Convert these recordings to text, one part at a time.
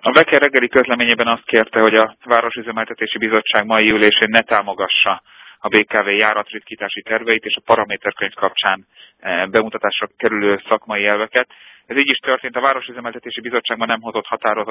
A Becker reggeli közleményében azt kérte, hogy a Városüzemeltetési Bizottság mai ülésén ne támogassa a BKV járatritkítási terveit és a paraméterkönyv kapcsán bemutatásra kerülő szakmai elveket. Ez így is történt, a Városüzemeltetési Bizottságban nem hozott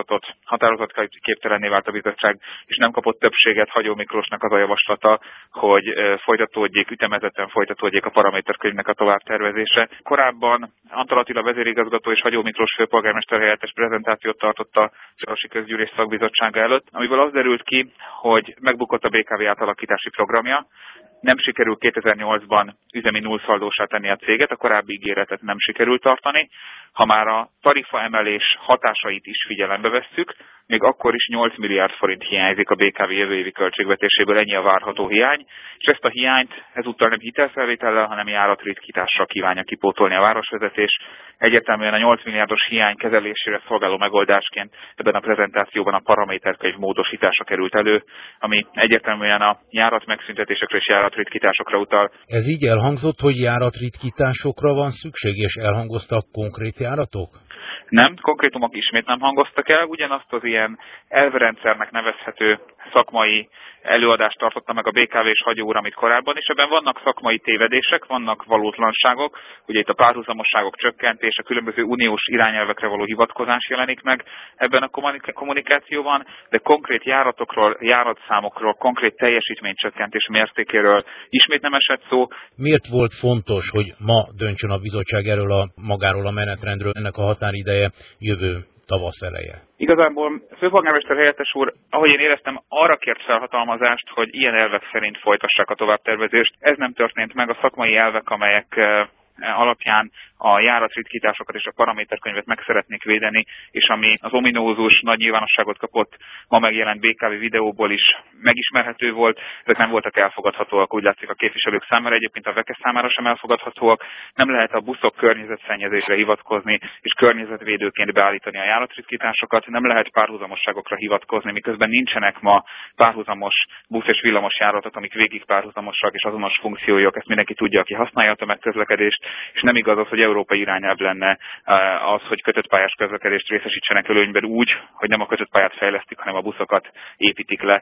határozatképtelenné vált a bizottság, és nem kapott többséget Hagyó Miklósnak az a javaslata, hogy ütemezetten folytatódjék a paraméterkönyvnek a továbbtervezése. Korábban Antal Attila vezérigazgató és Hagyó Miklós főpolgármester helyettes prezentációt tartott a Városi Közgyűlés szakbizottsága előtt, amiből az derült ki, hogy megbukott a BKV átalakítási programja, nem sikerült 2008-ban üzemi nullszaldósá tenni a céget, a korábbi ígéretet nem sikerült tartani. Ha már a tarifaemelés hatásait is figyelembe vesszük, még akkor is 8 milliárd forint hiányzik a BKV jövő évi költségvetéséből, ennyi a várható hiány, és ezt a hiányt ezúttal nem hitelfelvétellel, hanem járatritkítással kívánja kipótolni a városvezetés. Egyértelműen a 8 milliárdos hiány kezelésére szolgáló megoldásként ebben a prezentációban a paraméterkönyv módosítása került elő, ami egyértelműen a járatmegszüntetésekre és járatritkításokra utal. Ez így elhangzott, hogy járatritkításokra van szükség, és elhangoztak konkrét járatok? Nem, konkrétumok ismét nem hangoztak el, ugyanazt az ilyen elvrendszernek nevezhető szakmai előadást tartotta meg a BKV és Hagyó úr, amit korábban, és ebben vannak szakmai tévedések, vannak valótlanságok, ugye itt a párhuzamosságok csökkentése, különböző uniós irányelvekre való hivatkozás jelenik meg ebben a kommunikációban, de konkrét járatokról, járatszámokról, konkrét teljesítménycsökkentés mértékéről ismét nem esett szó. Miért volt fontos, hogy ma döntsön a bizottság magáról a menetrendről, ennek a határideje jövő tavasz eleje? Igazából főpolgármester helyettes úr, ahogy én éreztem, arra kért felhatalmazást, hogy ilyen elvek szerint folytassák a továbbtervezést. Ez nem történt meg, a szakmai elvek, amelyek alapján a járatritkításokat és a paraméterkönyvet meg szeretnék védeni, és ami az ominózus nagy nyilvánosságot kapott ma megjelent BKV videóból is megismerhető volt, ezek nem voltak elfogadhatóak, úgy látszik a képviselők számára, egyébként a VEKE számára sem elfogadhatóak. Nem lehet a buszok környezetszennyezésre hivatkozni és környezetvédőként beállítani a járatritkításokat, nem lehet párhuzamosságokra hivatkozni, miközben nincsenek ma párhuzamos busz és villamos járatok, amik végig párhuzamosak és azonos funkciójuk, ezt mindenki tudja, aki használja a tömegközlekedést, és nem igaz az, hogy európai irányelv lenne az, hogy kötött pályás közlekedést részesítsenek előnyben úgy, hogy nem a kötött pályát fejlesztik, hanem a buszokat építik le.